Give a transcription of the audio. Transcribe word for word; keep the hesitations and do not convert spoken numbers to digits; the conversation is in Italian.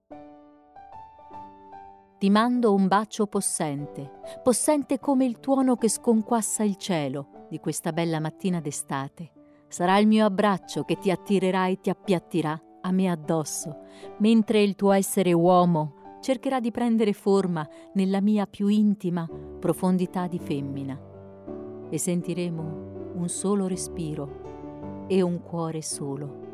Ti mando un bacio possente, possente come il tuono che sconquassa il cielo di questa bella mattina d'estate. Sarà il mio abbraccio che ti attirerà e ti appiattirà a me addosso, mentre il tuo essere uomo cercherà di prendere forma nella mia più intima profondità di femmina. E sentiremo un solo respiro e un cuore solo.